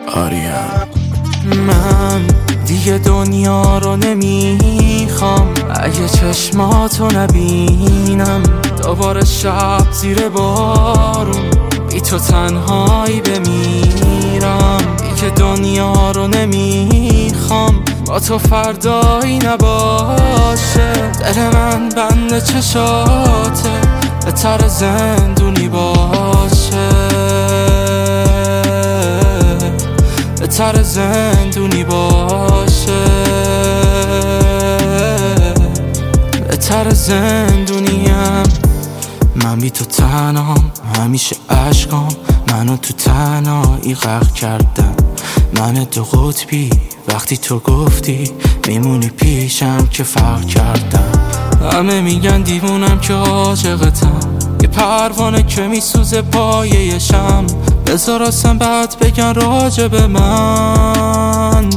آریان. من دیگه دنیا رو نمیخوام، اگه چشماتو نبینم دوباره شب زیر بارون بی تو تنهایی بمیرم. دیگه دنیا رو نمیخوام، با تو فردایی نباشه. دل من بند چشاته، بهتر زندونی باشه، بهتر زندونی باشه، بهتر زندونیم. من بی تو تنهام، همیشه عشقام منو تو تنهایی غرق کردن. من دو قطبی وقتی تو گفتی میمونی پیشم که فرق کردم. همه میگن دیوونم که عاشقتم، یه پروانه که میسوزه پایه شم. بذار اصلا بعد بگن راجب من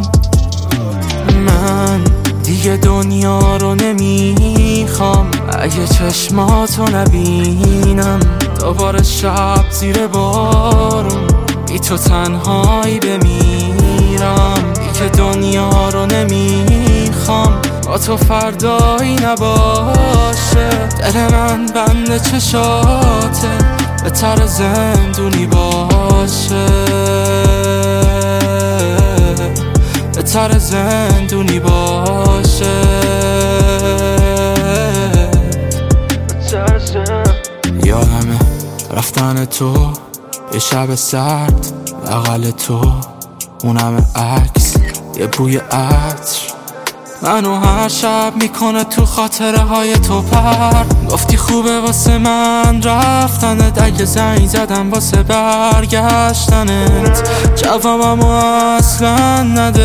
دیگه دنیا رو نمیخوام، اگه چشماتو نبینم دوباره شب زیر بارون بی تو تنهایی بمیرم. دیگه دنیا رو نمیخوام، با تو فردایی نباشه. دل من بند چشاته، بهتر زندونی باشه، بهتر زندونی باشه. یادمه رفتن تو یه شب سرد بغل تو، اونم عکس یه بوی عطر منو هر شب میکنه تو خاطره های تو پر. گفتی خوبه واسه من رفتنت، اگه زنگ زدم واسه برگشتنت جوابمو اصلا نده.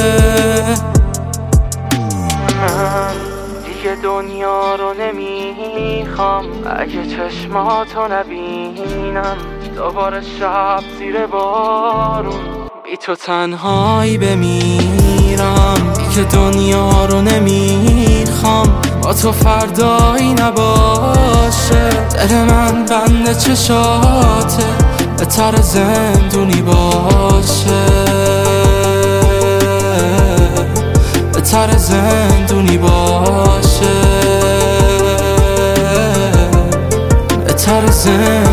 من دیگه دنیا رو نمیخوام، اگه چشماتو نبینم دوباره شب زیر بارون بی تو تنهایی بمیرم. دیگه دنیا رو نمیخوام، با تو فردایی نباشه. دل من بند چشاته، بهتر زندونی باشه، بهتر زندونی باشه، بهتر زندونی